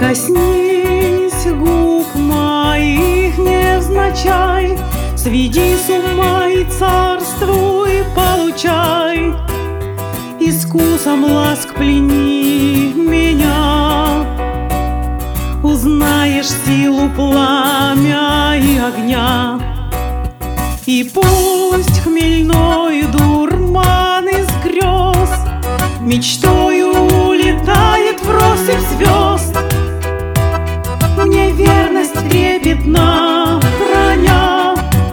Коснись губ моих невзначай, сведи с ума и царствуй, получай. Искусом ласк плени меня, узнаешь силу пламя и огня. И пусть хмельной дурман из грез мечтою улетает в россыпь звезд, мне верность трепетно храня.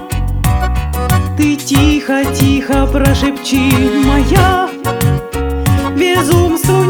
Ты тихо-тихо прошепчи, моя безумствует